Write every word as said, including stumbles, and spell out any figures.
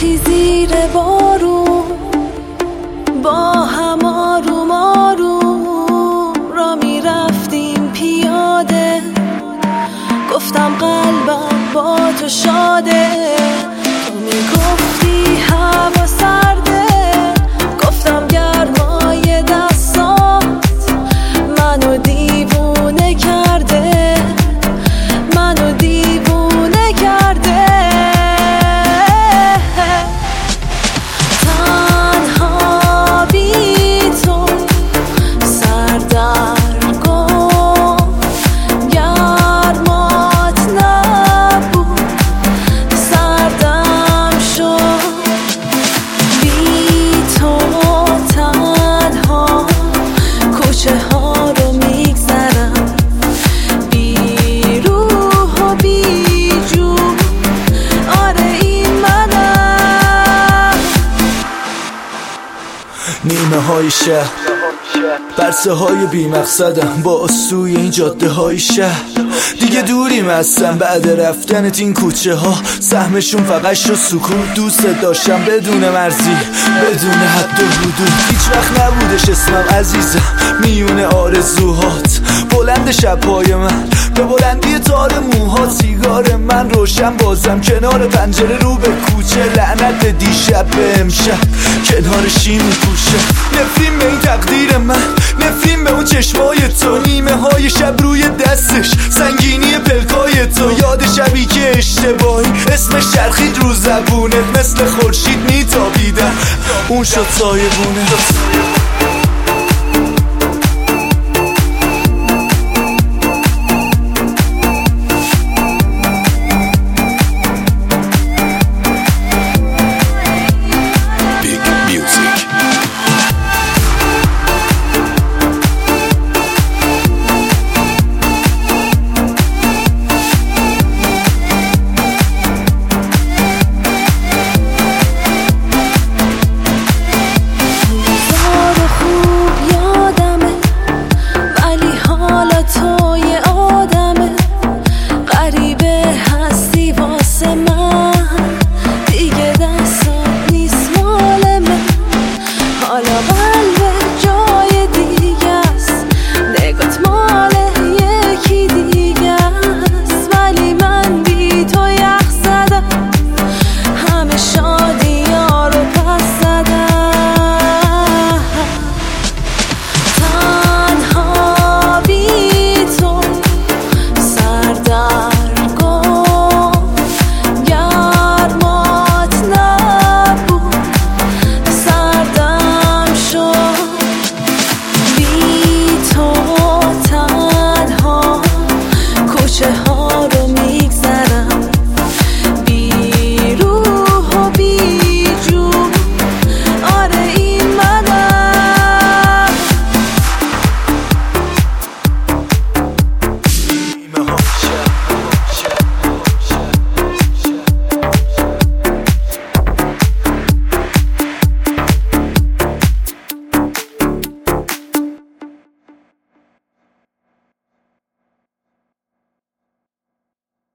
وقتی زیر بارون با هم آروم آروم را می رفتیم پیاده، گفتم قلبم با تو شاده، تو می گفتی هوا سرده، گفتم گرمای دستات منو دیوونه کرده، منو دیوونه کرده. تنها بی تو سردرگم، گرمات نبود سردم شد. بی تو تنها کوچه ها رو میگذرم، بی روح و بی جون، آره این منم. نیمه های شهر، برسه های بی مقصدم با سوی این جاده های شهر. دیگه دوریم هستم بعد رفتنت این کوچه ها، سهمشون فقط شد سکوت. دوست داشتم بدون مرزی، بدون حد و حدود. هیچ وقت نبودش اسمم عزیزم میونه آرزوهات. بلند شبهای من به بلندی تار موها، سیگار من روشن بازم کنار پنجره رو به کوچه. لعنت دیشب به امشب کنار شیم پوشه. نفرین به این تقدیر من، نفرین به اون چشمای تو، نیمه های شب روی دستش، سنگینی پلکای تو. یاد شبی که اشتباهی اسمش چرخید رو زبونت، مثل خورشید میتابیدم اون شد سایبونه. همه شان